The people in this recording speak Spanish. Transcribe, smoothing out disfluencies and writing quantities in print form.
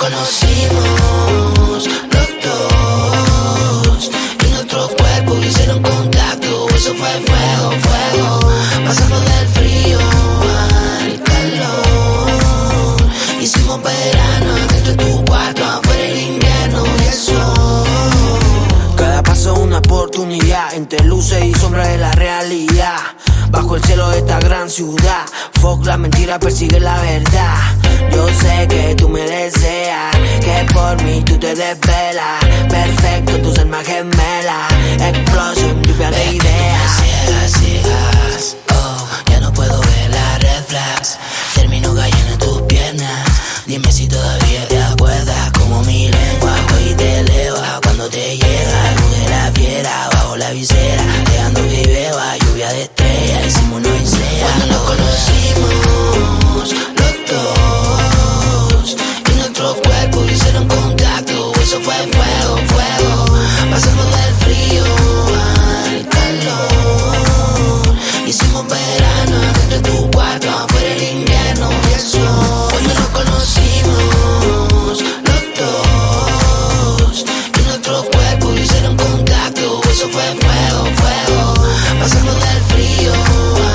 conocimos los dos y nuestros cuerpos hicieron contacto. Eso fue fuego, fuego, pasando del frío al calor. Hicimos verano dentro de tu cuarto, afuera el invierno y el sol. Cada paso una oportunidad, entre luces y sombras de la realidad. Bajo el cielo de esta gran ciudad, fuck la mentira, persigue la verdad. Yo sé que tú me deseas, que por mí tú te desvelas. Perfecto, tus almas gemelas, explosión, lluvia de ideas. Ciegas, ciegas, oh, ya no puedo ver las red flags. Termino cayendo en tus piernas. Dime si todavía te acuerdas como mi lengua hoy te eleva cuando te llega luz de la fiera bajo la visera, dejando que beba lluvia de estrellas. Hicimos no sea cuando nos conocimos los dos y nuestros cuerpos hicieron contacto. Eso fue fuego, fuego, pasando del frío al calor. Hicimos verano dentro de tu cuarto, afuera el invierno y el sol. Cuando nos conocimos los dos y nuestros cuerpos hicieron contacto. Eso fue fuego, fuego, pasando del frío